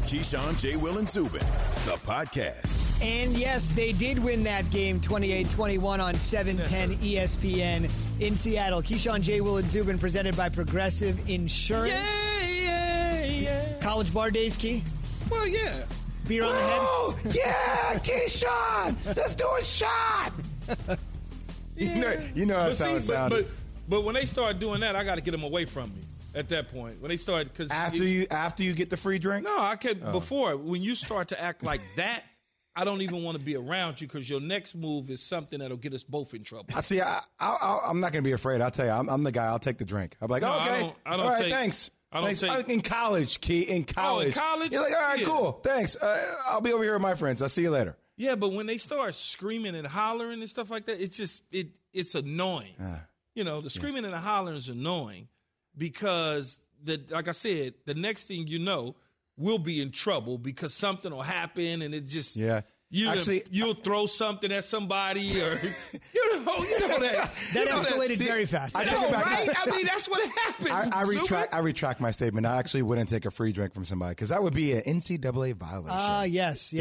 Keyshawn, J. Will, and Zubin, the podcast. And yes, they did win that game 28-21 on 710 ESPN in Seattle. Keyshawn, J. Will, and Zubin presented by Progressive Insurance. Yeah. College bar days, Key? Well, yeah. Beer on the head? Oh, yeah, Keyshawn, let's do a shot. You know that's how it sounded. But when they start doing that, I got to get them away from me at that point. When they start, because after you get the free drink. No, I can't. Before, when you start to act like that, I don't even want to be around you because your next move is something that'll get us both in trouble. I see. I'm not going to be afraid. I'll tell you, I'm the guy. I'll take the drink. I'm like, no, okay, I don't all right, take, thanks. I don't take in college, Key. In college, in college, you're like, all right, yeah. cool, thanks. I'll be over here with my friends. I'll see you later. Yeah, but when they start screaming and hollering and stuff like that, it's just it's annoying. The screaming and the hollering is annoying because like I said, the next thing you know, we'll be in trouble because something will happen and it just you'll throw something at somebody or you know that escalated very fast. I take it back. Right? I mean, that's what happened. I retract my statement. I actually wouldn't take a free drink from somebody because that would be an NCAA violation. Yes.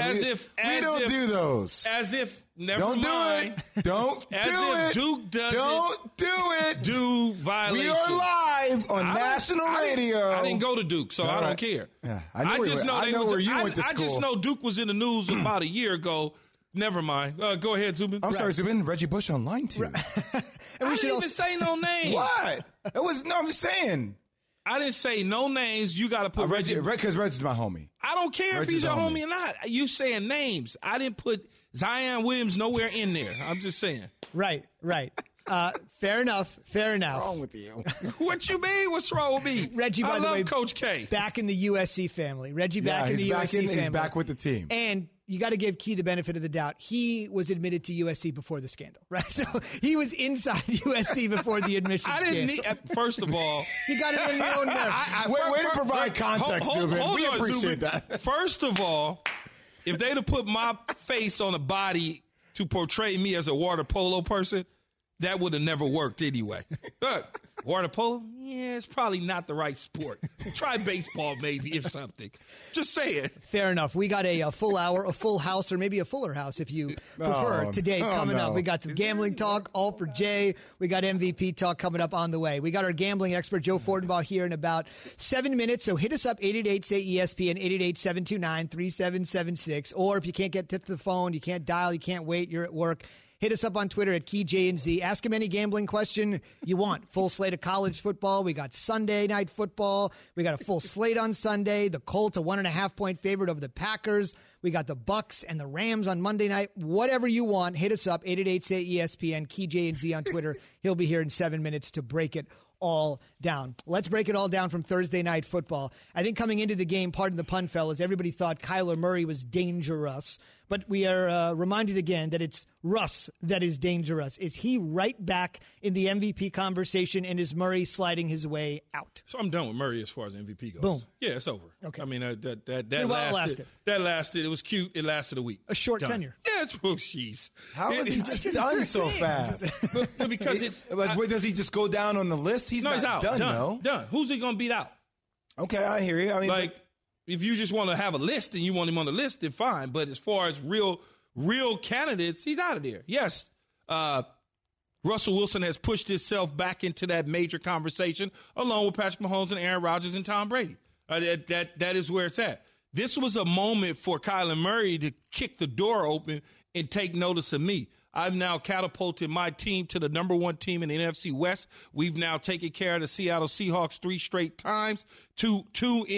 We don't do those. As if Don't mind. do it. Don't as do if it. Duke doesn't. Don't do it. Do violation. We are live on national radio. I didn't go to Duke, so I don't care. Yeah, I just know where you went to school. I just know Duke was in the news about a year ago. Never mind. Go ahead, Zubin. I'm sorry, Zubin. Reggie Bush online too. And I didn't even say no names. What? I'm just saying. I didn't say no names. You got to put Reggie. Because Reggie's my homie. I don't care if he's your homie or not. You saying names. I didn't put Zion Williams nowhere in there. I'm just saying. Right. Fair enough. What's wrong with you? What you mean? What's wrong with me? Reggie, by I the love way, Coach K. Back in the USC family. Reggie back in the USC family. He's back with the team. And you got to give Key the benefit of the doubt. He was admitted to USC before the scandal, right? So he was inside USC before the admission scandal. I didn't need. First of all, you got it in your own mouth. Way to provide context, Zubin. We appreciate that. First of all, if they'd have put my face on a body to portray me as a water polo person, that would have never worked anyway. Look, water polo? Yeah, it's probably not the right sport. Try baseball maybe or something. Just say it. Fair enough. We got a full hour, a full house, or maybe a fuller house if you prefer today coming up. We got some gambling talk, all for Jay. We got MVP talk coming up on the way. We got our gambling expert, Joe Fortenbaugh, here in about 7 minutes. So hit us up, 888-SAY-ESPN, 888-729-3776. Or if you can't get to the phone, you can't dial, you can't wait, you're at work, hit us up on Twitter at KeyJNZ. Ask him any gambling question you want. Full slate of college football. We got Sunday night football. We got a full slate on Sunday. The Colts, a 1.5-point favorite over the Packers. We got the Bucks and the Rams on Monday night. Whatever you want, hit us up, 888-SAY-ESPN, KeyJNZ on Twitter. He'll be here in 7 minutes to break it all down. Let's break it all down from Thursday night football. I think coming into the game, pardon the pun, fellas, everybody thought Kyler Murray was dangerous, but we are reminded again that it's Russ that is dangerous. Is he right back in the MVP conversation, and is Murray sliding his way out? So I'm done with Murray as far as MVP goes. Boom. Yeah, it's over. Okay. I mean, that lasted. That lasted. It was cute. It lasted a week. A short tenure. Yeah, jeez. How is he just done so fast? Because does he just go down on the list? He's out. Done. Done. Who's he going to beat out? Okay, I hear you. I mean, if you just want to have a list and you want him on the list, then fine. But as far as real candidates, he's out of there. Yes, Russell Wilson has pushed himself back into that major conversation along with Patrick Mahomes and Aaron Rodgers and Tom Brady. That is where it's at. This was a moment for Kyler Murray to kick the door open and take notice of me. I've now catapulted my team to the number one team in the NFC West. We've now taken care of the Seattle Seahawks 3 straight times, two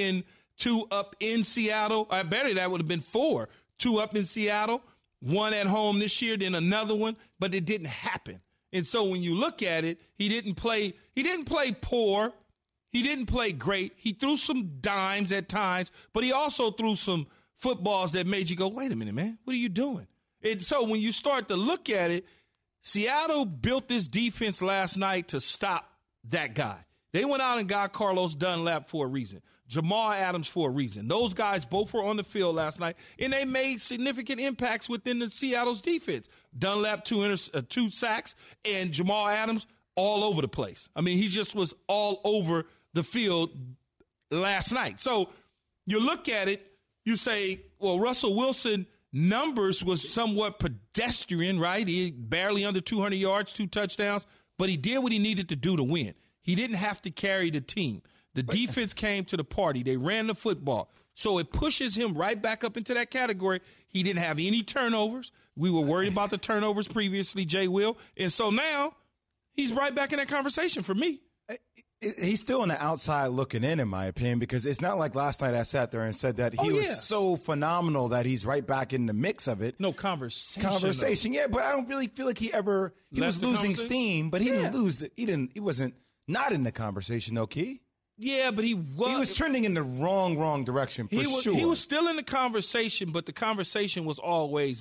up in Seattle. I bet that would have been 4. 2 up in Seattle, 1 at home this year, then another one, but it didn't happen. And so when you look at it, he didn't play poor. He didn't play great. He threw some dimes at times, but he also threw some footballs that made you go, wait a minute, man, what are you doing? And so when you start to look at it, Seattle built this defense last night to stop that guy. They went out and got Carlos Dunlap for a reason, Jamal Adams for a reason. Those guys both were on the field last night, and they made significant impacts within the Seattle's defense. Dunlap, 2 sacks, and Jamal Adams all over the place. I mean, he just was all over the field last night. So you look at it, you say, well, Russell Wilson numbers was somewhat pedestrian, right? He barely under 200 yards, 2 touchdowns, but he did what he needed to do to win. He didn't have to carry the team. The defense came to the party. They ran the football. So it pushes him right back up into that category. He didn't have any turnovers. We were worried about the turnovers previously, Jay Will. And so now he's right back in that conversation for me. He's still on the outside looking in my opinion, because it's not like last night I sat there and said that he was so phenomenal that he's right back in the mix of it. No conversation. Yeah, but I don't really feel like he was losing steam, but he didn't lose it. He wasn't not in the conversation, though, Key. Yeah, but he was trending in the wrong direction for sure. He was still in the conversation, but the conversation was always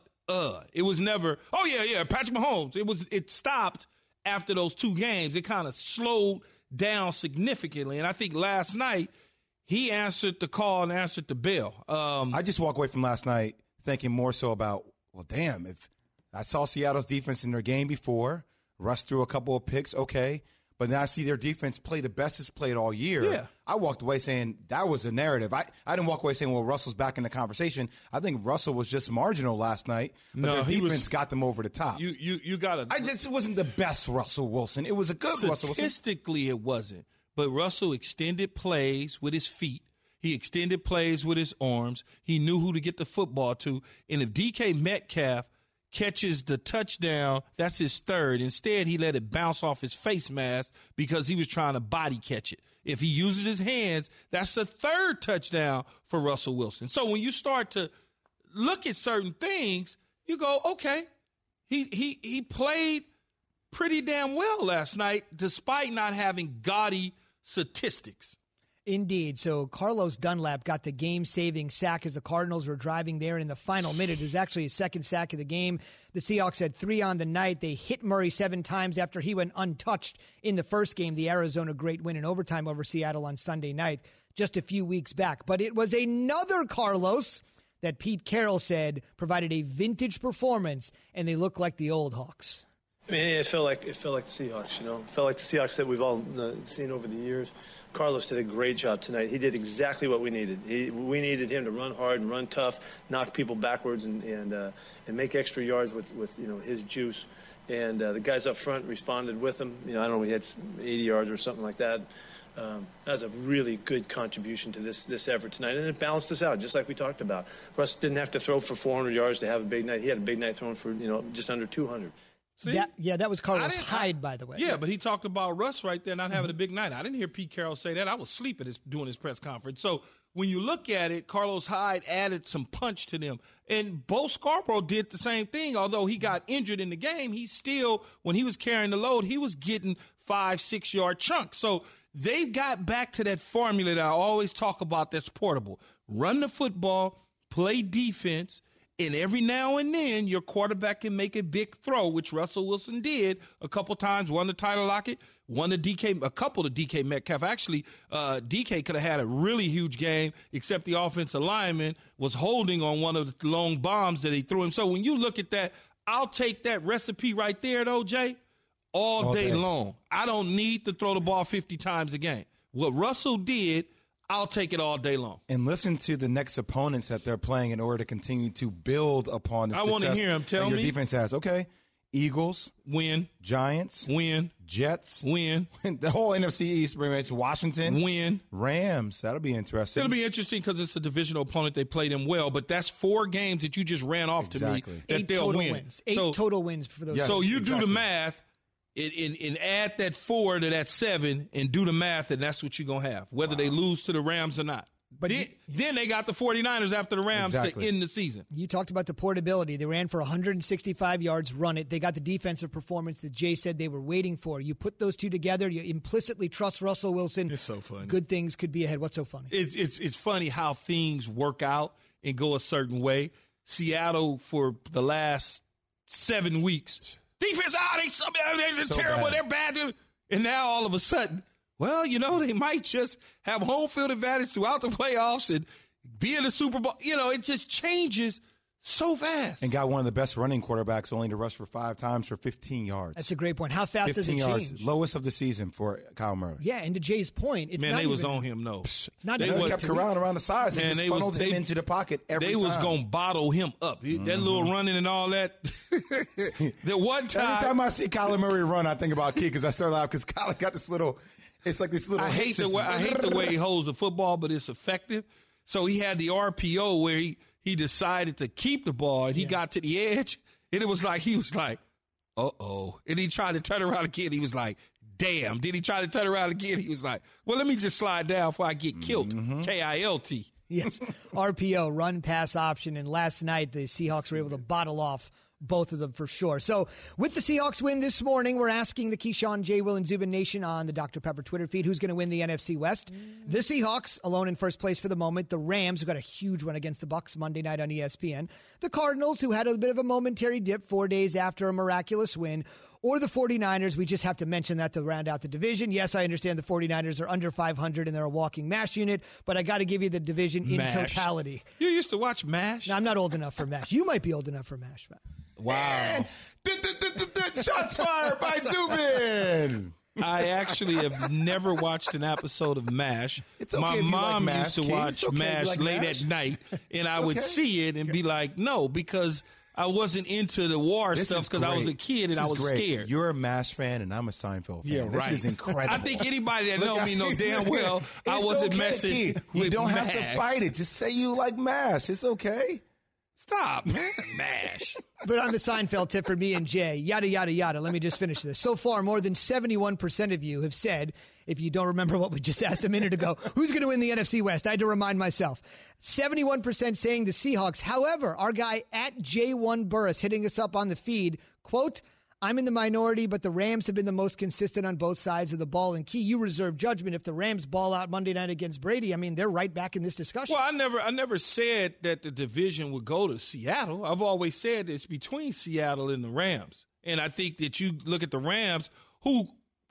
It was never, Patrick Mahomes. It stopped after those 2 games. It kind of slowed down significantly. And I think last night he answered the call and answered the bell. I just walk away from last night thinking more so about, well, damn, if I saw Seattle's defense in their game before, Russ threw a couple of picks, okay. But now I see their defense play the best it's played all year. Yeah. I walked away saying that was a narrative. I didn't walk away saying, well, Russell's back in the conversation. I think Russell was just marginal last night, but their defense got them over the top. You got to. This wasn't the best Russell Wilson. It was a good Russell Wilson. Statistically, it wasn't. But Russell extended plays with his feet. He extended plays with his arms. He knew who to get the football to. And if DK Metcalf catches the touchdown, that's his 3rd. Instead, he let it bounce off his face mask because he was trying to body catch it. If he uses his hands, that's the 3rd touchdown for Russell Wilson. So when you start to look at certain things, you go, okay, he played pretty damn well last night despite not having gaudy statistics. Indeed. So Carlos Dunlap got the game-saving sack as the Cardinals were driving there in the final minute. It was actually his 2nd sack of the game. The Seahawks had 3 on the night. They hit Murray 7 times after he went untouched in the first game, the Arizona great win in overtime over Seattle on Sunday night, just a few weeks back. But it was another Carlos that Pete Carroll said provided a vintage performance, and they look like the old Hawks. I mean, it felt like the Seahawks, It felt like the Seahawks that we've all seen over the years. Carlos did a great job tonight. He did exactly what we needed. We needed him to run hard and run tough, knock people backwards, and make extra yards with his juice. And the guys up front responded with him. I don't know, we had 80 yards or something like that. That was a really good contribution to this effort tonight, and it balanced us out, just like we talked about. Russ didn't have to throw for 400 yards to have a big night. He had a big night throwing for just under 200. See? That was Carlos Hyde, by the way. Yeah, but he talked about Russ right there not having a big night. I didn't hear Pete Carroll say that. I was sleeping doing his press conference. So when you look at it, Carlos Hyde added some punch to them. And Bo Scarborough did the same thing. Although he got injured in the game, he still, when he was carrying the load, he was getting 5-6 yard chunks. So they got back to that formula that I always talk about that's portable. Run the football, play defense, and every now and then your quarterback can make a big throw, which Russell Wilson did a couple times. Won the Tyler Lockett, a couple to DK Metcalf. Actually, DK could have had a really huge game, except the offensive lineman was holding on one of the long bombs that he threw him. So when you look at that, I'll take that recipe right there, though, Jay, all day long. I don't need to throw the ball 50 times a game. What Russell did, I'll take it all day long. And listen to the next opponents that they're playing in order to continue to build upon the success. I want to hear him tell your me. Defense has. Okay. Eagles. Win. Giants. Win. Jets. Win. The whole NFC East, pretty much. Washington. Win. Rams. That'll be interesting. It'll be interesting because it's a divisional opponent. They played them well, but that's 4 games that you just ran off to me that 8 they'll total win. Wins. 8 total wins for those. Yes, so you exactly. do the math and add that 4 to that 7 and do the math, and that's what you're going to have, whether they lose to the Rams or not. But then they got the 49ers after the Rams to end the season. You talked about the portability. They ran for 165 yards, run it. They got the defensive performance that Jay said they were waiting for. You put those two together, you implicitly trust Russell Wilson. It's so funny. Good things could be ahead. What's so funny? It's funny how things work out and go a certain way. Seattle, for the last 7 weeks, defense, they're terrible, bad. they're bad. And now all of a sudden, well, they might just have home field advantage throughout the playoffs and be in the Super Bowl. It just changes So fast. And got one of the best running quarterbacks only to rush for 5 times for 15 yards. That's a great point. How fast does it yards, change? lowest of the season for Kyle Murray. Yeah, and to Jay's point, it's not they was even, on him, no. It's not They even kept Corral around the sides and just funneled him into the pocket every time. They was going to bottle him up. That little running and all that. The one time. Every time I see Kyler Murray run, I think about Key because I start laughing because Kyler got this little, it's like this little. I hate the way he holds the football, but it's effective. So he had the RPO where he decided to keep the ball, and he got to the edge, and it was like, he was like, uh-oh. And he tried to turn around again. He was like, damn. Did he try to turn around again? He was like, well, let me just slide down before I get killed. K-I-L-T. Yes, RPO, run pass option. And last night, the Seahawks were able to bottle off both of them for sure. So with the Seahawks win this morning, we're asking the Keyshawn, J. Will, and Zubin Nation on the Dr. Pepper Twitter feed who's going to win the NFC West. The Seahawks, alone in first place for the moment. The Rams, who got a huge one against the Bucs Monday night on ESPN. The Cardinals, who had a bit of a momentary dip 4 days after a miraculous win. Or the 49ers. We just have to mention that to round out the division. Yes, I understand the 49ers are under 500 and they're a walking MASH unit, but I got to give you the division in totality. You used to watch MASH? No, I'm not old enough for MASH. You might be old enough for MASH, man. Wow. Shots fired by Zubin. I actually have never watched an episode of MASH. It's okay My if you mom like used to MASH, watch Kid. It's okay if you MASH like late MASH. at night, and I would okay. see it and be like, no, because I wasn't into the war This stuff is because I was a great. kid and This I is was great. scared. You're a MASH fan and I'm a Seinfeld fan. Yeah, right. This is incredible. I think anybody that know me know damn well I wasn't okay, messing Kid. with You don't have MASH. to fight it. Just say you like MASH. It's okay. Stop, man. MASH. But on the Seinfeld tip for me and Jay, yada, yada, yada. Let me just finish this. So far, more than 71% of you have said, if you don't remember what we just asked a minute ago, who's going to win the NFC West? I had to remind myself. 71% saying the Seahawks. However, our guy at J1 Burris hitting us up on the feed, quote, I'm in the minority, but the Rams have been the most consistent on both sides of the ball. And Key, you reserve judgment. If the Rams ball out Monday night against Brady, I mean, they're right back in this discussion. Well, I never said that the division would go to Seattle. I've always said it's between Seattle and the Rams. And I think that you look at the Rams, who,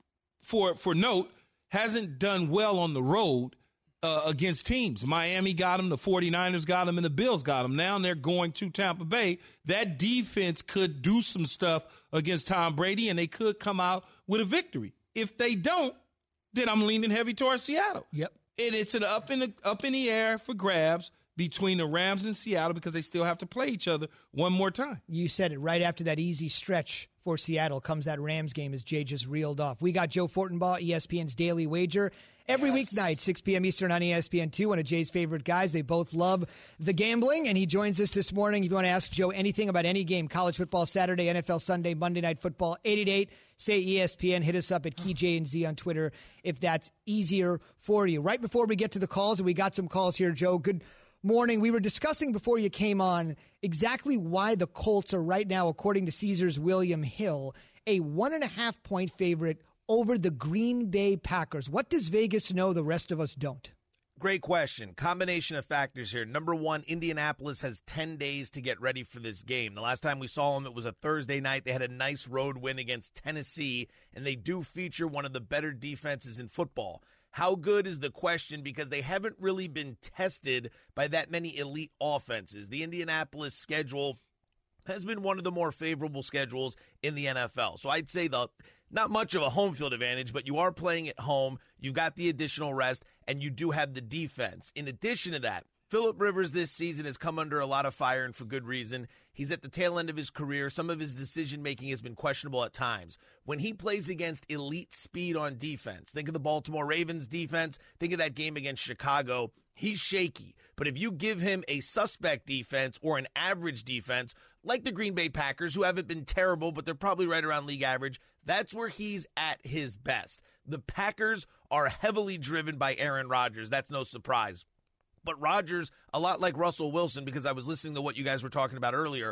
for note, hasn't done well on the road against teams. Miami got them, the 49ers got them, and the Bills got them. Now they're going to Tampa Bay. That defense could do some stuff against Tom Brady, and they could come out with a victory. If they don't, then I'm leaning heavy towards Seattle. Yep. And it's an up in the air for grabs between the Rams and Seattle because they still have to play each other one more time. You said it. Right after that easy stretch for Seattle comes that Rams game as Jay just reeled off. We got Joe Fortenbaugh, ESPN's Daily Wager. Every weeknight, 6 p.m. Eastern on ESPN2, one of Jay's favorite guys. They both love the gambling, and he joins us this morning. If you want to ask Joe anything about any game, college football Saturday, NFL Sunday, Monday Night Football, 888, say ESPN. Hit us up at KeyJNZ on Twitter if that's easier for you. Right before we get to the calls, and we got some calls here, Joe, good morning. We were discussing before you came on exactly why the Colts are right now, according to Caesars William Hill, a 1.5-point favorite over the Green Bay Packers. What does Vegas know the rest of us don't? Great question. Combination of factors here. Number one, Indianapolis has 10 days to get ready for this game. The last time we saw them, it was a Thursday night. They had a nice road win against Tennessee, and they do feature one of the better defenses in football. How good is the question because they haven't really been tested by that many elite offenses. The Indianapolis schedule has been one of the more favorable schedules in the NFL. So I'd say not much of a home field advantage, but you are playing at home. You've got the additional rest, and you do have the defense. In addition to that, Phillip Rivers this season has come under a lot of fire, and for good reason. He's at the tail end of his career. Some of his decision-making has been questionable at times. When he plays against elite speed on defense, think of the Baltimore Ravens defense, think of that game against Chicago, he's shaky. But if you give him a suspect defense or an average defense, like the Green Bay Packers, who haven't been terrible, but they're probably right around league average, that's where he's at his best. The Packers are heavily driven by Aaron Rodgers. That's no surprise. But Rodgers, a lot like Russell Wilson, because I was listening to what you guys were talking about earlier,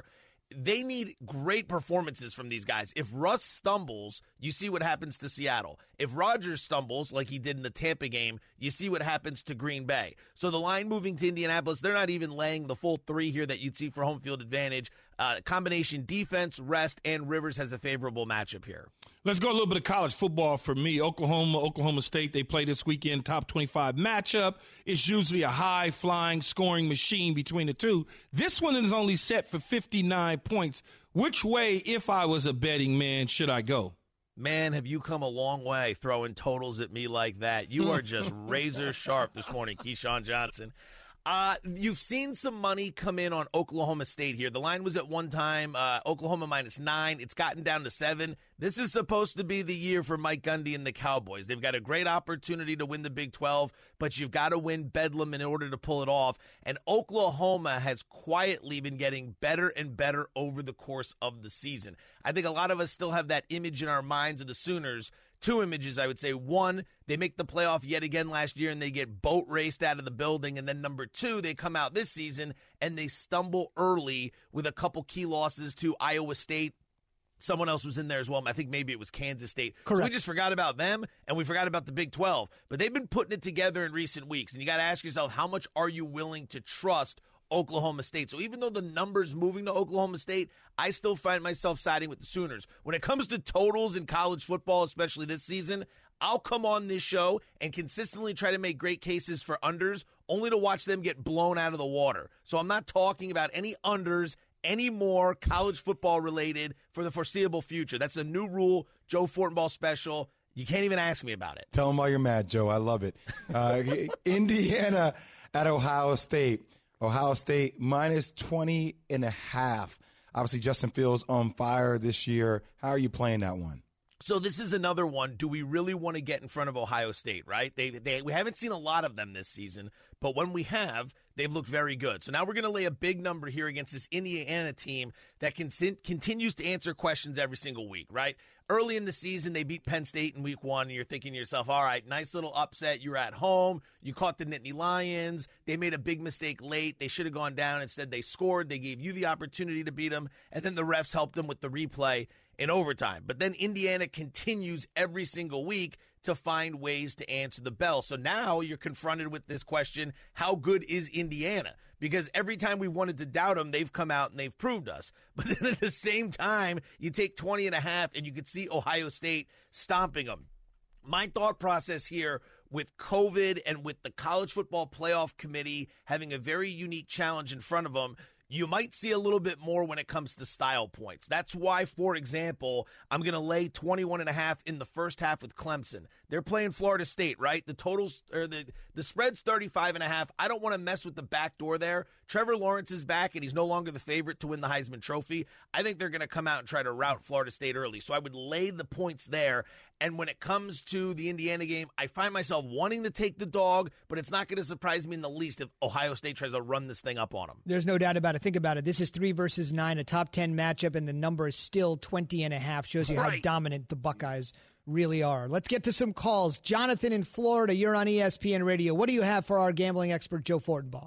they need great performances from these guys. If Russ stumbles, you see what happens to Seattle. If Rodgers stumbles, like he did in the Tampa game, you see what happens to Green Bay. So the line moving to Indianapolis, they're not even laying the full 3 here that you'd see for home field advantage. Combination defense, rest, and Rivers has a favorable matchup here. Let's go a little bit of college football for me. Oklahoma State, they play this weekend, top 25 matchup. It's usually a high-flying scoring machine between the two. This one is only set for 59 points. Which way, if I was a betting man, should I go? Man, have you come a long way throwing totals at me like that. You are just razor sharp this morning, Keyshawn Johnson. You've seen some money come in on Oklahoma State here. The line was at one time Oklahoma -9. It's gotten down to 7. This is supposed to be the year for Mike Gundy and the Cowboys. They've got a great opportunity to win the Big 12, but you've got to win Bedlam in order to pull it off. And Oklahoma has quietly been getting better and better over the course of the season. I think a lot of us still have that image in our minds of the Sooners. 2 images, I would say. 1, they make the playoff yet again last year and they get boat raced out of the building. And then number 2, they come out this season and they stumble early with a couple key losses to Iowa State. Someone else was in there as well. I think maybe it was Kansas State. Correct. So we just forgot about them, and we forgot about the Big 12. But they've been putting it together in recent weeks. And you got to ask yourself, how much are you willing to trust Oklahoma State? So even though the number's moving to Oklahoma State, I still find myself siding with the Sooners. When it comes to totals in college football, especially this season, I'll come on this show and consistently try to make great cases for unders, only to watch them get blown out of the water. So I'm not talking about any unders any more college football related for the foreseeable future. That's a new rule, Joe Fortenbaugh special. You can't even ask me about it. Tell them why you're mad, Joe. I love it. Indiana at Ohio State. Ohio State -20.5. Obviously, Justin Fields on fire this year. How are you playing that one? So this is another one. Do we really want to get in front of Ohio State, right? We haven't seen a lot of them this season, but when we have, they've looked very good. So now we're going to lay a big number here against this Indiana team that continues to answer questions every single week, right? Early in the season, they beat Penn State in week 1, and you're thinking to yourself, all right, nice little upset. You're at home. You caught the Nittany Lions. They made a big mistake late. They should have gone down. Instead, they scored. They gave you the opportunity to beat them, and then the refs helped them with the replay in overtime. But then Indiana continues every single week to find ways to answer the bell. So now you're confronted with this question, how good is Indiana? Because every time we wanted to doubt them, they've come out and they've proved us. But then at the same time, you take 20.5 and you could see Ohio State stomping them. My thought process here with COVID and with the College Football Playoff Committee having a very unique challenge in front of them, you might see a little bit more when it comes to style points. That's why, for example, I'm going to lay 21.5 in the first half with Clemson. They're playing Florida State, right? The totals or the spread's 35.5. I don't want to mess with the back door there. Trevor Lawrence is back, and he's no longer the favorite to win the Heisman Trophy. I think they're going to come out and try to rout Florida State early. So I would lay the points there. And when it comes to the Indiana game, I find myself wanting to take the dog, but it's not going to surprise me in the least if Ohio State tries to run this thing up on them. There's no doubt about it. Think about it. This is 3 versus 9, a top 10 matchup, and the number is still 20.5. Shows you how dominant the Buckeyes really are. Let's get to some calls. Jonathan in Florida, you're on ESPN Radio. What do you have for our gambling expert, Joe Fortenbaugh?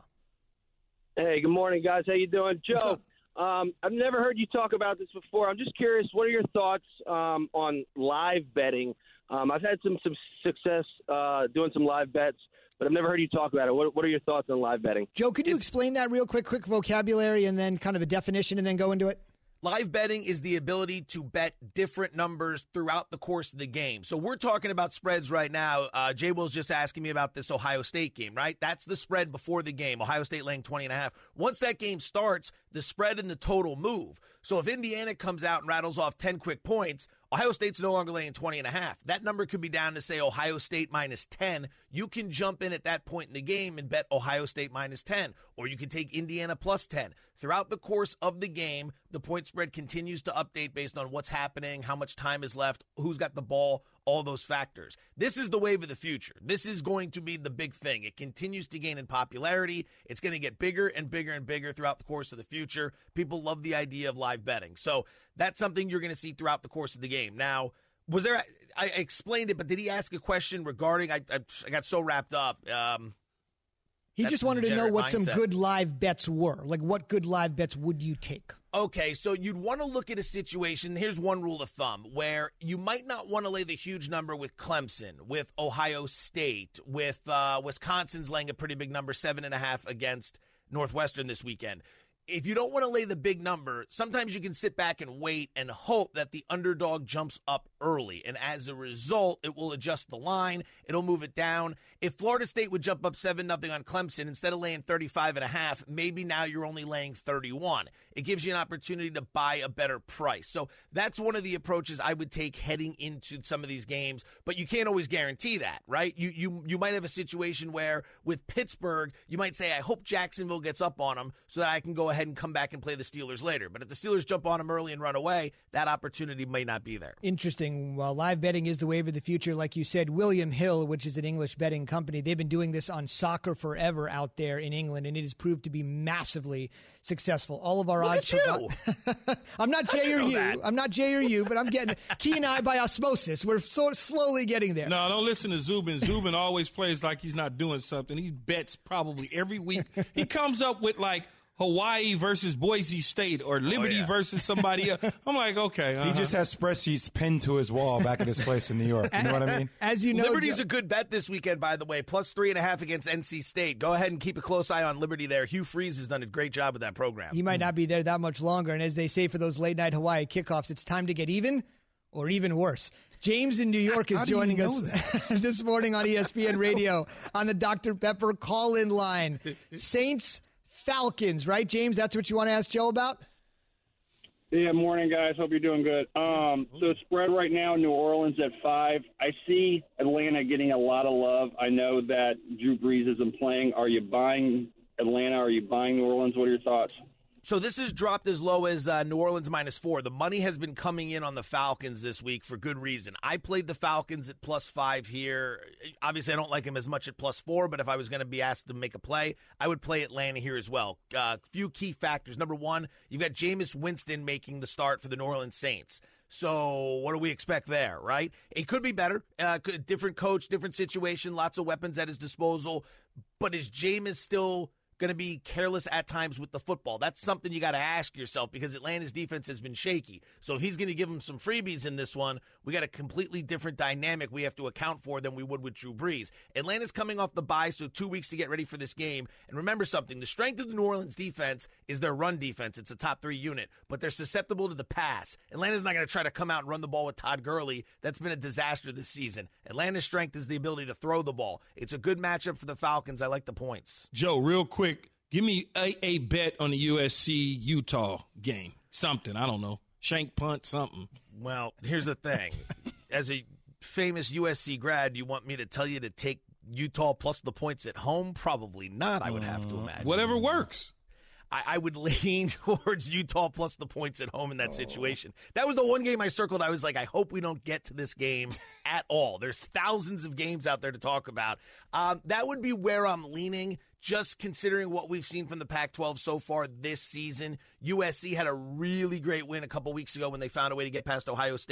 Hey, good morning, guys. How you doing? Joe, I've never heard you talk about this before. I'm just curious, what are your thoughts on live betting? I've had some success doing some live bets, but I've never heard you talk about it. What are your thoughts on live betting? Joe, could you explain that real quick vocabulary and then kind of a definition and then go into it? Live betting is the ability to bet different numbers throughout the course of the game. So we're talking about spreads right now. Jay Will's just asking me about this Ohio State game, right? That's the spread before the game. Ohio State laying 20.5. Once that game starts, the spread and the total move. So if Indiana comes out and rattles off 10 quick points, Ohio State's no longer laying 20.5. That number could be down to, say, Ohio State -10. You can jump in at that point in the game and bet Ohio State -10, or you can take Indiana +10. Throughout the course of the game, the point spread continues to update based on what's happening, how much time is left, who's got the ball, all those factors. This is the wave of the future. This is going to be the big thing. It continues to gain in popularity. It's going to get bigger and bigger and bigger throughout the course of the future. People love the idea of live betting. So that's something you're going to see throughout the course of the game. Now, I explained it, but did he ask a question regarding, I got so wrapped up. He just wanted to know what some good live bets were. Like, what good live bets would you take? Okay, so you'd want to look at a situation. Here's one rule of thumb where you might not want to lay the huge number with Clemson, with Ohio State, with Wisconsin's laying a pretty big number, 7.5 against Northwestern this weekend. If you don't want to lay the big number, sometimes you can sit back and wait and hope that the underdog jumps up early. And as a result, it will adjust the line. It'll move it down. If Florida State would jump up 7-0 on Clemson, instead of laying 35.5, maybe now you're only laying 31. It gives you an opportunity to buy a better price. So that's one of the approaches I would take heading into some of these games. But you can't always guarantee that, right? You might have a situation where with Pittsburgh, you might say, I hope Jacksonville gets up on them so that I can go ahead and come back and play the Steelers later. But if the Steelers jump on them early and run away, that opportunity may not be there. Interesting. Well, live betting is the wave of the future. Like you said, William Hill, which is an English betting company, they've been doing this on soccer forever out there in England, and it has proved to be massively successful. All of our odds. I'm not Jay or you. I'm not Jay or you, but I'm getting Key and I by osmosis. We're so slowly getting there. No, don't listen to Zubin. Zubin always plays like he's not doing something. He bets probably every week. He comes up with like Hawaii versus Boise State or Liberty versus somebody else. I'm like, okay. He just has spreadsheets pinned to his wall back at his place in New York. You know what I mean? As you know, Liberty's a good bet this weekend, by the way. Plus 3.5 against NC State. Go ahead and keep a close eye on Liberty there. Hugh Freeze has done a great job with that program. He might not be there that much longer. And as they say for those late-night Hawaii kickoffs, it's time to get even or even worse. James in New York is joining us this morning on ESPN Radio on the Dr. Pepper call-in line. Saints Falcons, right, James? That's what you want to ask Joe about? Yeah, morning, guys. Hope you're doing good. So spread right now, New Orleans at 5. I see Atlanta getting a lot of love. I know that Drew Brees isn't playing. Are you buying Atlanta? Are you buying New Orleans? What are your thoughts? So this has dropped as low as New Orleans -4. The money has been coming in on the Falcons this week for good reason. I played the Falcons at +5 here. Obviously, I don't like them as much at +4, but if I was going to be asked to make a play, I would play Atlanta here as well. A few key factors. Number one, you've got Jameis Winston making the start for the New Orleans Saints. So what do we expect there, right? It could be better. Different coach, different situation, lots of weapons at his disposal. But is Jameis still going to be careless at times with the football? That's something you got to ask yourself because Atlanta's defense has been shaky. So if he's going to give him some freebies in this one, we got a completely different dynamic we have to account for than we would with Drew Brees. Atlanta's coming off the bye, so 2 weeks to get ready for this game. And remember something, the strength of the New Orleans defense is their run defense. It's a top 3 unit, but they're susceptible to the pass. Atlanta's not going to try to come out and run the ball with Todd Gurley. That's been a disaster this season. Atlanta's strength is the ability to throw the ball. It's a good matchup for the Falcons. I like the points. Joe, real quick, give me a bet on the USC-Utah game. Something. I don't know. Shank punt, something. Well, here's the thing. As a famous USC grad, you want me to tell you to take Utah plus the points at home? Probably not, I would have to imagine. Whatever works. I would lean towards Utah plus the points at home in that situation. That was the one game I circled. I was like, I hope we don't get to this game at all. There's thousands of games out there to talk about. That would be where I'm leaning, just considering what we've seen from the Pac-12 so far this season. USC had a really great win a couple weeks ago when they found a way to get past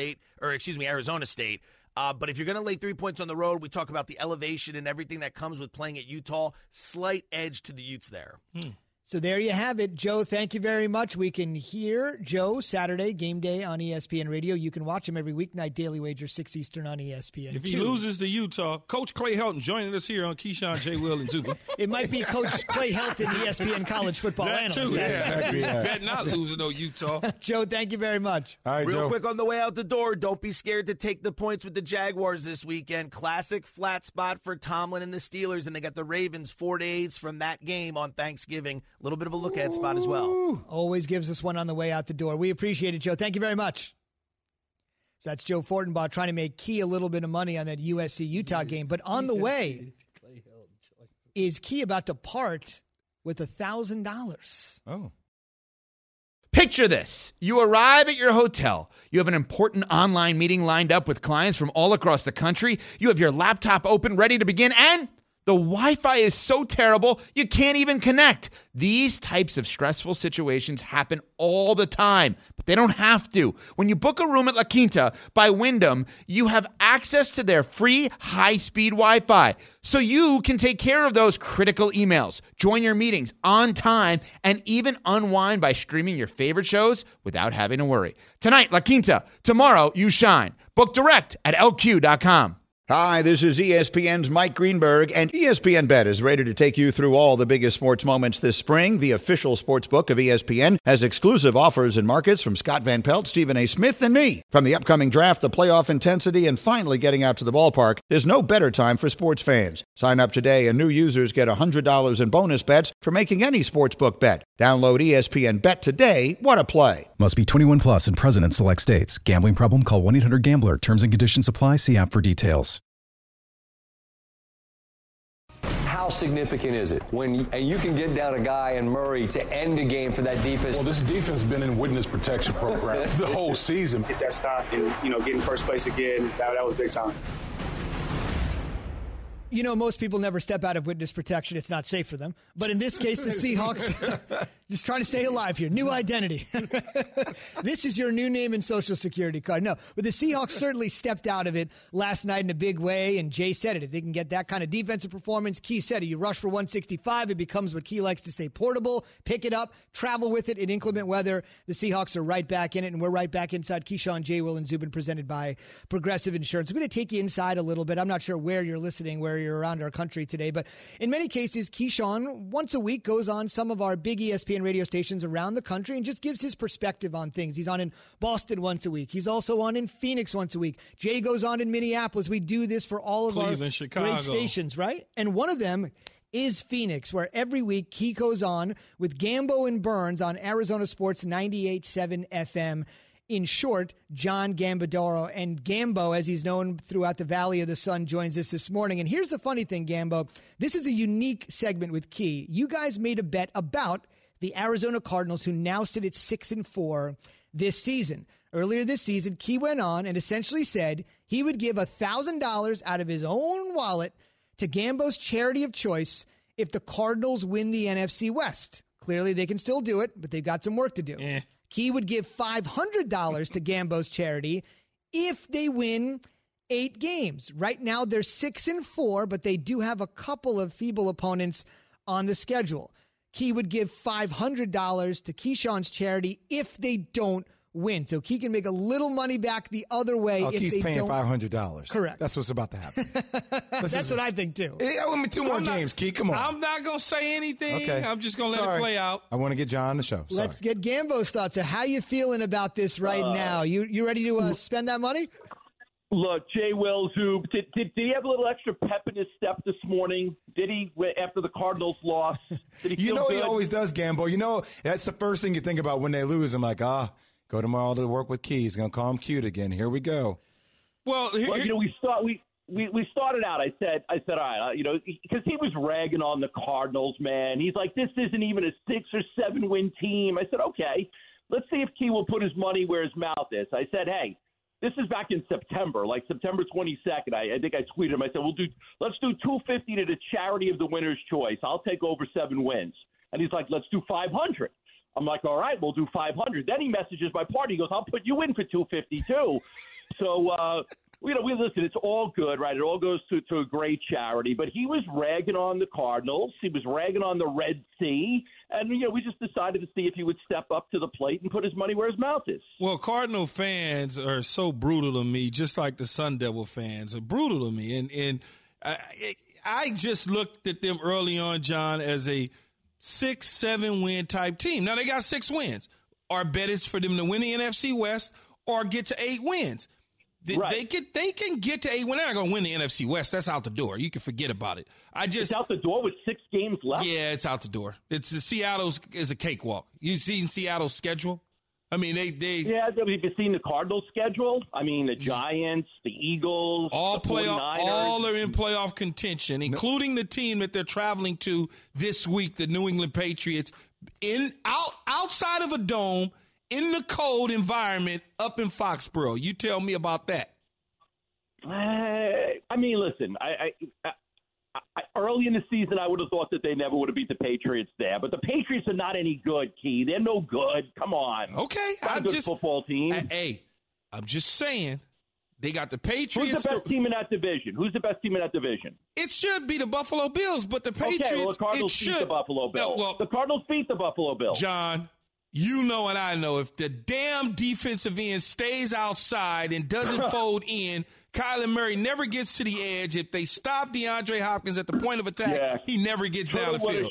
Arizona State. But if you're going to lay 3 points on the road, we talk about the elevation and everything that comes with playing at Utah. Slight edge to the Utes there. So there you have it. Joe, thank you very much. We can hear Joe Saturday, game day on ESPN Radio. You can watch him every weeknight, Daily Wager, 6 Eastern on ESPN. If he loses to Utah, Coach Clay Helton joining us here on Keyshawn, J. Will, and Zubin. It might be Coach Clay Helton, ESPN college football analyst. Bet not losing no Utah. Joe, thank you very much. All right, Real Joe. quick on the way out the door, don't be scared to take the points with the Jaguars this weekend. Classic flat spot for Tomlin and the Steelers, and they got the Ravens 4 days from that game on Thanksgiving. A little bit of a look ahead spot as well. Always gives us one on the way out the door. We appreciate it, Joe. Thank you very much. So that's Joe Fortenbaugh trying to make Key a little bit of money on that USC-Utah game. But on the way, is Key about to part with $1,000? Oh. Picture this. You arrive at your hotel. You have an important online meeting lined up with clients from all across the country. You have your laptop open, ready to begin, and The Wi-Fi is so terrible, you can't even connect. These types of stressful situations happen all the time, but they don't have to. When you book a room at La Quinta by Wyndham, you have access to their free high-speed Wi-Fi, so you can take care of those critical emails, join your meetings on time, and even unwind by streaming your favorite shows without having to worry. Tonight, La Quinta. Tomorrow, you shine. Book direct at LQ.com. Hi, this is ESPN's Mike Greenberg, and ESPN Bet is ready to take you through all the biggest sports moments this spring. The official sports book of ESPN has exclusive offers and markets from Scott Van Pelt, Stephen A. Smith, and me. From the upcoming draft, the playoff intensity, and finally getting out to the ballpark, there's no better time for sports fans. Sign up today, and new users get $100 in bonus bets for making any sportsbook bet. Download ESPN Bet today. What a play. Must be 21 plus and present in select states. Gambling problem? Call 1-800-GAMBLER. Terms and conditions apply. See app for details. How significant is it when you can get down a guy in Murray to end the game for that defense? Well, this defense has been in witness protection program the whole season. Get that stop and, get in first place again, that was big time. You know, most people never step out of witness protection. It's not safe for them. But in this case, the Seahawks just trying to stay alive here. New identity. This is your new name and social security card. No, but the Seahawks certainly stepped out of it last night in a big way. And Jay said it. If they can get that kind of defensive performance, Key said it. You rush for 165, it becomes what Key likes to say, portable. Pick it up, travel with it in inclement weather. The Seahawks are right back in it, and we're right back inside Keyshawn, J. Will, and Zubin, presented by Progressive Insurance. I'm going to take you inside a little bit. I'm not sure where you're listening, where you're around our country today, but in many cases, Keyshawn once a week goes on some of our big ESPN radio stations around the country and just gives his perspective on things. He's on in Boston once a week. He's also on in Phoenix once a week. Jay goes on in Minneapolis. We do this for all of Cleveland, our Chicago. Great stations, right? And one of them is Phoenix, where every week Key goes on with Gambo and Burns on Arizona Sports 98.7 FM. In short, John Gambadoro. And Gambo, as he's known throughout the Valley of the Sun, joins us this morning. And here's the funny thing, Gambo. This is a unique segment with Key. You guys made a bet about the Arizona Cardinals, who now sit at 6-4 this season. Earlier this season, Key went on and essentially said he would give $1,000 out of his own wallet to Gambo's charity of choice if the Cardinals win the NFC West. Clearly, they can still do it, but they've got some work to do. Key would give $500 to Gambo's charity if they win 8 games. Right now, they're 6-4, but they do have a couple of feeble opponents on the schedule. Key would give $500 to Keyshawn's charity if they don't win. So Key can make a little money back the other way. Oh, if Key's they paying don't. $500. Correct. That's what's about to happen. That's what I think, too. I mean, 2 more games, Key. Come on. I'm not going to say anything. Okay. I'm just going to let it play out. I want to get John on the show. Sorry. Let's get Gambo's thoughts. How you feeling about this right now? You ready to spend that money? Look, Jay Will, Zub, did he have a little extra pep in his step this morning? Did he, after the Cardinals lost? Did he feel good? He always does, Gambo. That's the first thing you think about when they lose. I'm like, go tomorrow to work with Key. He's going to call him cute again. Here we go. Well, we started out. I said, all right, because he was ragging on the Cardinals, man. He's like, this isn't even a 6 or 7 win team. I said, okay, let's see if Key will put his money where his mouth is. I said, hey, this is back in September, like September 22nd. I think I tweeted him. I said, let's do $250 to the charity of the winner's choice. I'll take over 7 wins. And he's like, let's do $500. I'm like, all right, we'll do 500. Then he messages my party. He goes, I'll put you in for 250 too. So, we listen. It's all good, right? It all goes to a great charity. But he was ragging on the Cardinals. He was ragging on the Red Sea. And, we just decided to see if he would step up to the plate and put his money where his mouth is. Well, Cardinal fans are so brutal to me, just like the Sun Devil fans are brutal to me. And I just looked at them early on, John, as a 6-7 win type team. Now they got 6 wins. Our bet is for them to win the NFC West or get to 8 wins. Right. They can get to 8 wins. They're not going to win the NFC West. That's out the door. You can forget about it. It's out the door with 6 games left? Yeah, it's out the door. Seattle's is a cakewalk. You've seen Seattle's schedule? I mean, Yeah, have you seen the Cardinals' schedule? I mean, the Giants, the Eagles, the 49ers. All are in playoff contention, including the team that they're traveling to this week, the New England Patriots, outside of a dome, in the cold environment up in Foxborough. You tell me about that. I mean, listen, early in the season, I would have thought that they never would have beat the Patriots there. But the Patriots are not any good, Key. They're no good. Come on. Okay. Not a good football team. Hey, I'm just saying. They got the Patriots. Who's the best team in that division? It should be the Buffalo Bills, but the Patriots. Okay, well, the Cardinals beat the Buffalo Bills. No, well, the Cardinals beat the Buffalo Bills. John, you know and I know if the damn defensive end stays outside and doesn't fold in, Kyler Murray never gets to the edge. If they stop DeAndre Hopkins at the point of attack, he never gets down the field.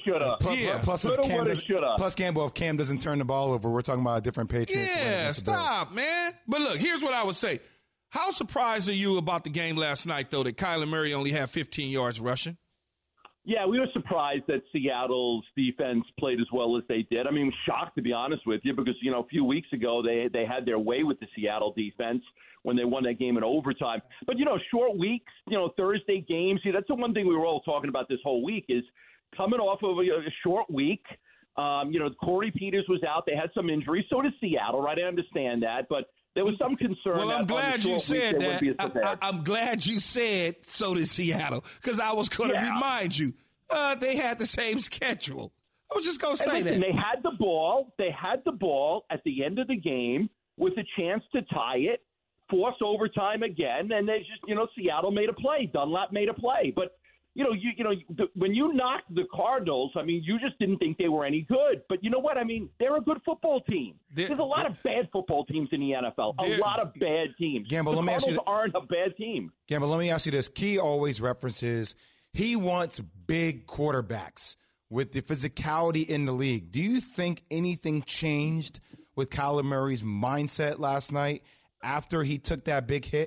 Plus, Gamble, if Cam doesn't turn the ball over, we're talking about a different Patriots. Yeah, stop, man. But look, here's what I would say. How surprised are you about the game last night, though, that Kyler Murray only had 15 yards rushing? Yeah, we were surprised that Seattle's defense played as well as they did. I mean, shocked, to be honest with you, because, a few weeks ago they had their way with the Seattle defense when they won that game in overtime. But, short weeks, Thursday games, that's the one thing we were all talking about this whole week is coming off of a short week. Corey Peters was out. They had some injuries. So did Seattle, right? I understand that. But there was some concern. Well, I'm glad you said that. I'm glad you said so did Seattle, because I was going to remind you they had the same schedule. I was just going to say that. They had the ball. They had the ball at the end of the game with a chance to tie it, force overtime again, and they just, Seattle made a play. Dunlap made a play, but. When you knocked the Cardinals, I mean, you just didn't think they were any good. But you know what? I mean, they're a good football team. There's a lot of bad football teams in the NFL. A lot of bad teams. Gamble, the let me ask you. Cardinals aren't a bad team. Gamble, let me ask you this. Key always references he wants big quarterbacks with the physicality in the league. Do you think anything changed with Kyler Murray's mindset last night after he took that big hit?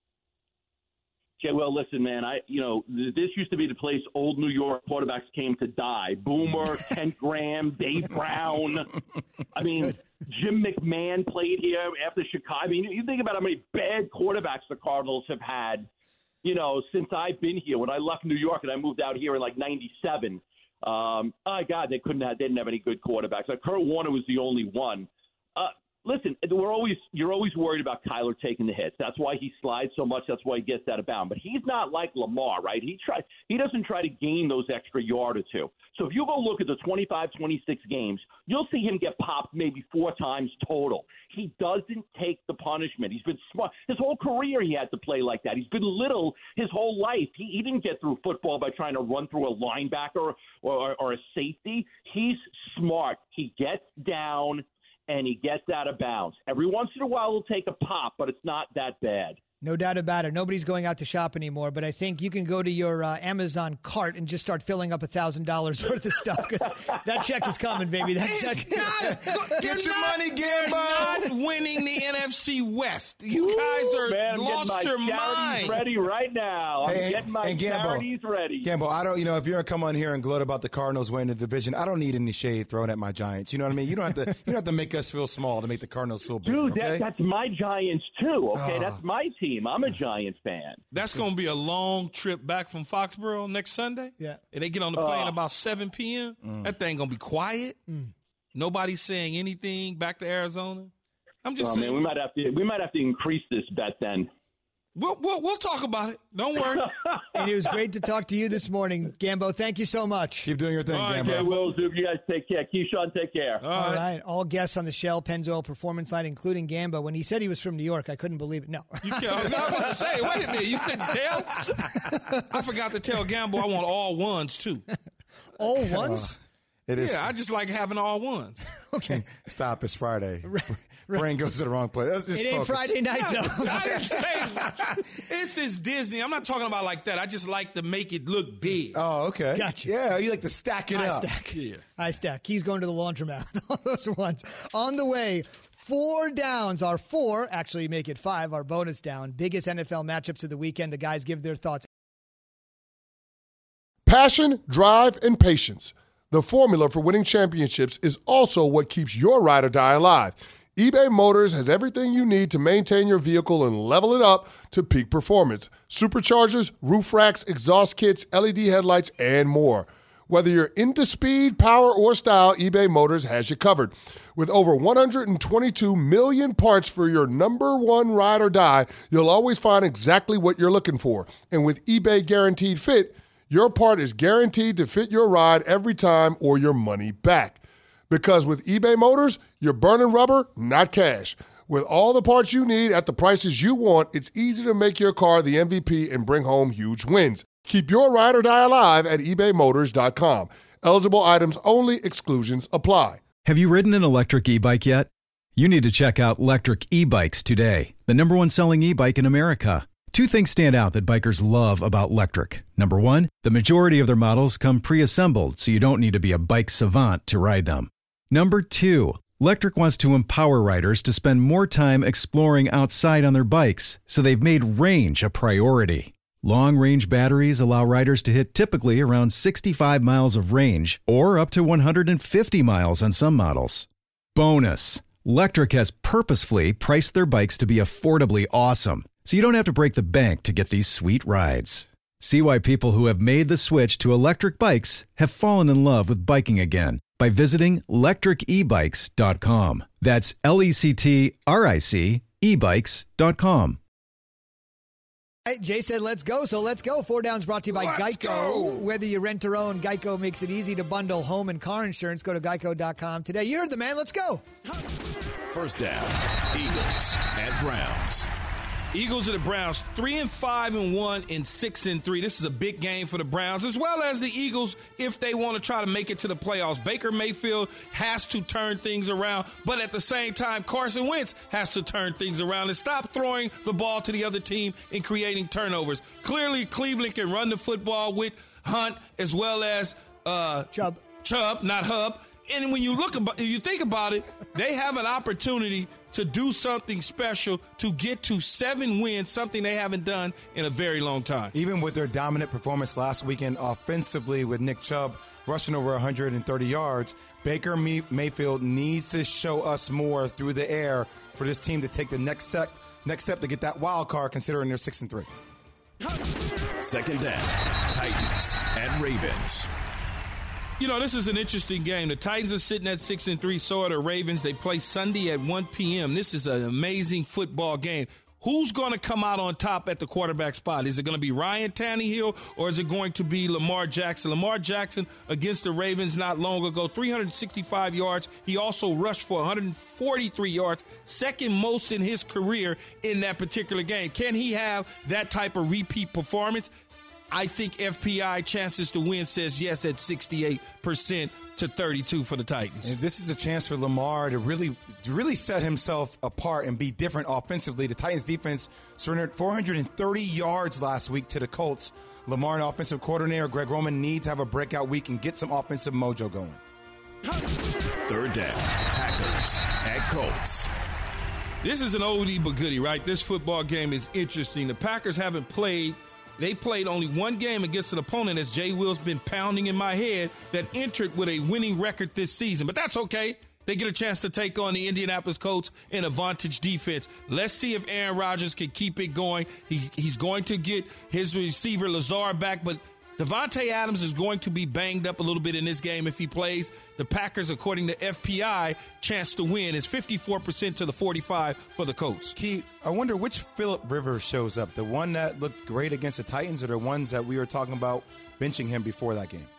Okay, well, listen, man, this used to be the place old New York quarterbacks came to die. Boomer, Kent Graham, Dave Brown. I mean, Jim McMahon played here after Chicago. I mean, you think about how many bad quarterbacks the Cardinals have had, since I've been here. When I left New York and I moved out here in like 97, God, they didn't have any good quarterbacks. Like Kurt Warner was the only one. Listen, you're always worried about Kyler taking the hits. That's why he slides so much. That's why he gets out of bounds. But he's not like Lamar, right? He doesn't try to gain those extra yard or two. So if you go look at the 25, 26 games, you'll see him get popped maybe 4 times total. He doesn't take the punishment. He's been smart. His whole career he had to play like that. He's been little his whole life. He didn't get through football by trying to run through a linebacker or a safety. He's smart. He gets down and he gets out of bounds. Every once in a while he'll take a pop, but it's not that bad. No doubt about it. Nobody's going out to shop anymore, but I think you can go to your Amazon cart and just start filling up $1,000 worth of stuff, because that check is coming, baby. That check. Get your money, Gamble. Not winning the NFC West. You guys are lost your mind. Ready right now. I'm getting my charities ready. Gamble, I don't. If you're gonna come on here and gloat about the Cardinals winning the division, I don't need any shade thrown at my Giants. You know what I mean? You don't have to make us feel small to make the Cardinals feel big. Dude, okay? That's my Giants too. Okay, that's my team. I'm a Giants fan. That's going to be a long trip back from Foxborough next Sunday. Yeah. And they get on the plane about 7 p.m. That thing going to be quiet. Nobody's saying anything back to Arizona. I'm just saying. Man, we might have to increase this bet then. We'll talk about it. Don't worry. And it was great to talk to you this morning, Gambo. Thank you so much. Keep doing your thing, Gambo. Okay, Will, Zoom, you guys take care. Keyshawn, take care. All right. All guests on the Shell Pennzoil Performance Line, including Gambo. When he said he was from New York, I couldn't believe it. No. I was about to say, wait a minute. You couldn't tell? I forgot to tell Gambo I want all ones, too. All ones? It is. Yeah, I just like having all ones. Okay. Stop. It's Friday. Brain goes to the wrong place. It ain't Friday night, though. I didn't say this is Disney. I'm not talking about like that. I just like to make it look big. Oh, okay. Gotcha. Yeah, you like to stack it up. Stack. Yeah. I stack. He's going to the laundromat. All those ones. On the way, 4 downs. Our 4, actually make it 5, our bonus down. Biggest NFL matchups of the weekend. The guys give their thoughts. Passion, drive, and patience. The formula for winning championships is also what keeps your ride or die alive. eBay Motors has everything you need to maintain your vehicle and level it up to peak performance. Superchargers, roof racks, exhaust kits, LED headlights, and more. Whether you're into speed, power, or style, eBay Motors has you covered. With over 122 million parts for your number one ride or die, you'll always find exactly what you're looking for. And with eBay Guaranteed Fit, your part is guaranteed to fit your ride every time or your money back. Because with eBay Motors, you're burning rubber, not cash. With all the parts you need at the prices you want, it's easy to make your car the MVP and bring home huge wins. Keep your ride or die alive at ebaymotors.com. Eligible items only. Exclusions apply. Have you ridden an electric e-bike yet? You need to check out Electric E-Bikes today, the #1 selling e-bike in America. Two things stand out that bikers love about Electric. Number one, the majority of their models come pre-assembled, so you don't need to be a bike savant to ride them. Number two, Electric wants to empower riders to spend more time exploring outside on their bikes, so they've made range a priority. Long-range batteries allow riders to hit typically around 65 miles of range, or up to 150 miles on some models. Bonus, Electric has purposefully priced their bikes to be affordably awesome, so you don't have to break the bank to get these sweet rides. See why people who have made the switch to electric bikes have fallen in love with biking again by visiting lectricebikes.com. That's LECTRIC ebikes.com. All right, Jay said, let's go. So let's go. Four Downs brought to you by Geico. Whether you rent or own, Geico makes it easy to bundle home and car insurance. Go to geico.com today. You heard the man. Let's go. First down, Eagles at Browns. Eagles and the Browns, 3-5-1 and 6-3. This is a big game for the Browns, as well as the Eagles if they want to try to make it to the playoffs. Baker Mayfield has to turn things around, but at the same time, Carson Wentz has to turn things around and stop throwing the ball to the other team and creating turnovers. Clearly, Cleveland can run the football with Hunt as well as Chubb, not Hub. And when you think about it, they have an opportunity to do something special to get to 7 wins, something they haven't done in a very long time. Even with their dominant performance last weekend offensively with Nick Chubb rushing over 130 yards, Baker Mayfield needs to show us more through the air for this team to take the next step to get that wild card, considering they're 6-3. Second down, Titans at Ravens. You know, this is an interesting game. The Titans are sitting at 6-3, so are the Ravens. They play Sunday at 1 p.m. This is an amazing football game. Who's going to come out on top at the quarterback spot? Is it going to be Ryan Tannehill or is it going to be Lamar Jackson? Lamar Jackson against the Ravens not long ago, 365 yards. He also rushed for 143 yards, second most in his career in that particular game. Can he have that type of repeat performance? I think FPI chances to win says yes at 68% to 32 for the Titans. And this is a chance for Lamar to really set himself apart and be different offensively. The Titans defense surrendered 430 yards last week to the Colts. Lamar, an offensive coordinator, Greg Roman, needs to have a breakout week and get some offensive mojo going. Third down, Packers at Colts. This is an oldie but goodie, right? This football game is interesting. The Packers haven't played. They played only one game against an opponent, as Jay Will's been pounding in my head, that entered with a winning record this season. But that's okay. They get a chance to take on the Indianapolis Colts in a vantage defense. Let's see if Aaron Rodgers can keep it going. He's going to get his receiver Lazard back, but Devontae Adams is going to be banged up a little bit in this game if he plays. The Packers, according to FPI, chance to win is 54% to the 45 for the Colts. Keith, I wonder which Phillip Rivers shows up, the one that looked great against the Titans or the ones that we were talking about benching him before that game?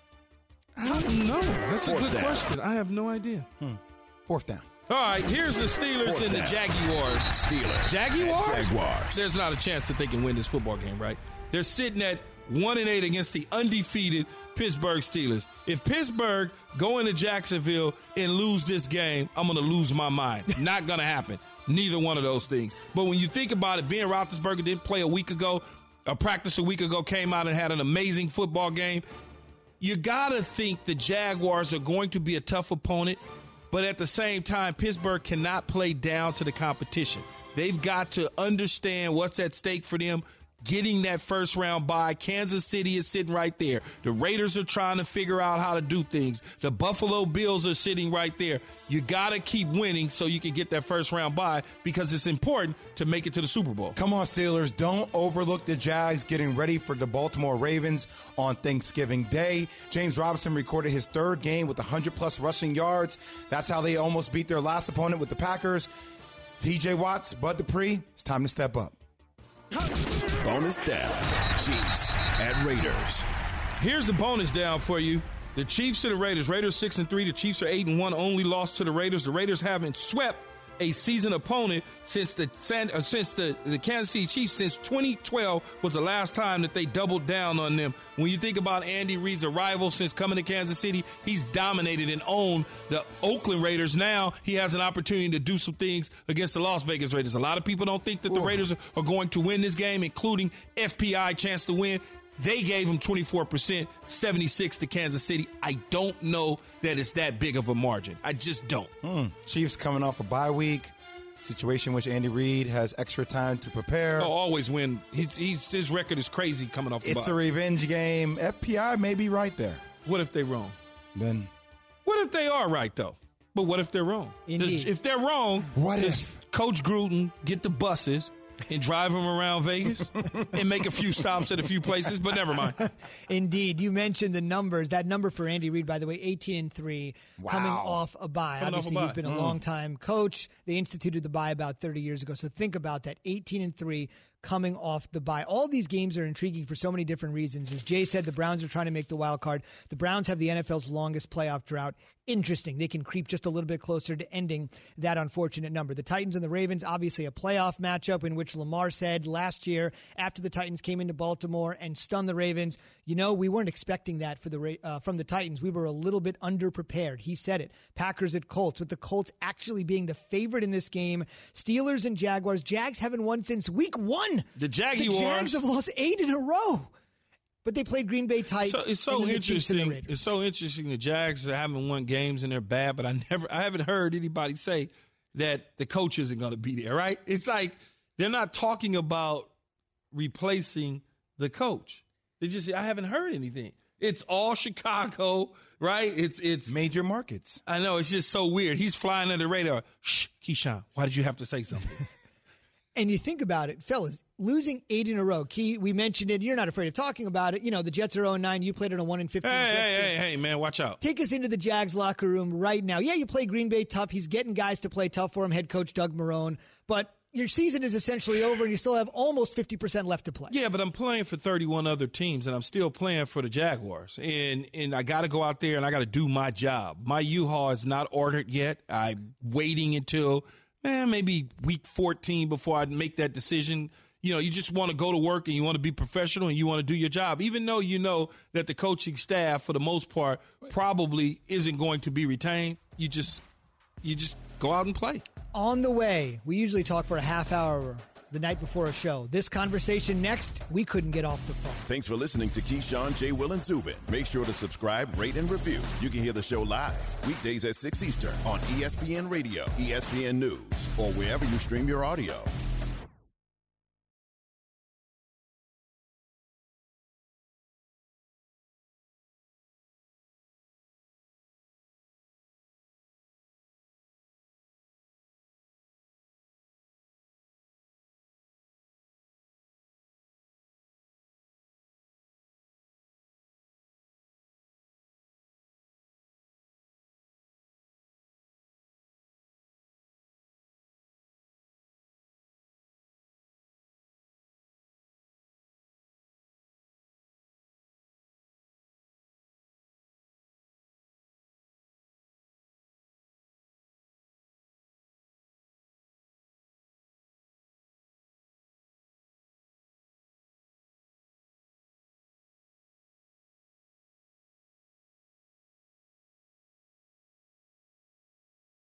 I don't know. That's a good question. I have no idea. Fourth down. All right, here's the Steelers and the Jaguars. Steelers. Jaguars? There's not a chance that they can win this football game, right? They're sitting at 1-8 against the undefeated Pittsburgh Steelers. If Pittsburgh go into Jacksonville and lose this game, I'm going to lose my mind. Not going to happen. Neither one of those things. But when you think about it, Ben Roethlisberger didn't play a week ago, practice a week ago, came out and had an amazing football game. You got to think the Jaguars are going to be a tough opponent, but at the same time, Pittsburgh cannot play down to the competition. They've got to understand what's at stake for them. Getting that first round bye. Kansas City is sitting right there. The Raiders are trying to figure out how to do things. The Buffalo Bills are sitting right there. You got to keep winning so you can get that first round bye because it's important to make it to the Super Bowl. Come on, Steelers. Don't overlook the Jags getting ready for the Baltimore Ravens on Thanksgiving Day. James Robinson recorded his third game with 100-plus rushing yards. That's how they almost beat their last opponent with the Packers. TJ Watts, Bud Dupree, it's time to step up. bonus down. Chiefs at Raiders. Here's the bonus down for you. The Chiefs to the Raiders. Raiders 6-3. The Chiefs are 8-1. Only lost to the Raiders. The Raiders haven't swept a season opponent since the Kansas City Chiefs since 2012 was the last time that they doubled down on them. When you think about Andy Reid's arrival since coming to Kansas City, he's dominated and owned the Oakland Raiders. Now he has an opportunity to do some things against the Las Vegas Raiders. A lot of people don't think that the Raiders are going to win this game, including FPI chance to win. They gave him 24%, 76 to Kansas City. I don't know that it's that big of a margin. I just don't. Chiefs coming off a bye week, situation in which Andy Reid has extra time to prepare. They'll always win. His record is crazy coming off the bye. It's a revenge game. FPI may be right there. What if they're wrong? Then. What if they are right, though? But what if they're wrong? If they're wrong, what if Coach Gruden get the buses and drive them around Vegas and make a few stops at a few places, but never mind. Indeed. You mentioned the numbers. That number for Andy Reid, by the way, 18-3, coming off a bye. Obviously, he's been a long-time coach. They instituted the bye about 30 years ago. So think about that, 18-3 coming off the bye. All these games are intriguing for so many different reasons. As Jay said, the Browns are trying to make the wild card. The Browns have the NFL's longest playoff drought. Interesting. They can creep just a little bit closer to ending that unfortunate number. The Titans and the Ravens, obviously a playoff matchup in which Lamar said last year after the Titans came into Baltimore and stunned the Ravens, we weren't expecting that from the Titans. We were a little bit underprepared. He said it. Packers at Colts, with the Colts actually being the favorite in this game. Steelers and Jaguars. Jags haven't won since week 1. The Jags have lost 8 in a row. But they played Green Bay tight. So it's so interesting. It's so interesting. The Jags haven't won games and they're bad, but I haven't heard anybody say that the coach isn't going to be there, right? It's like they're not talking about replacing the coach. I haven't heard anything. It's all Chicago, right? It's major markets. I know. It's just so weird. He's flying under the radar. Shh, Keyshawn, why did you have to say something? And you think about it, fellas, losing 8 in a row. Key, we mentioned it. You're not afraid of talking about it. The Jets are 0-9. You played in a 1-15. Hey, man, watch out. Take us into the Jags locker room right now. Yeah, you play Green Bay tough. He's getting guys to play tough for him, head coach Doug Marrone. But your season is essentially over, and you still have almost 50% left to play. Yeah, but I'm playing for 31 other teams, and I'm still playing for the Jaguars. And I got to go out there, and I got to do my job. My U-Haul is not ordered yet. I'm waiting until maybe week 14 before I make that decision. You just want to go to work and you want to be professional and you want to do your job, even though you know that the coaching staff, for the most part, probably isn't going to be retained. You just go out and play. On the way, we usually talk for a half hour the night before a show. This conversation next, we couldn't get off the phone. Thanks for listening to Keyshawn, J. Will, and Zubin. Make sure to subscribe, rate, and review. You can hear the show live weekdays at 6 Eastern on ESPN Radio, ESPN News, or wherever you stream your audio.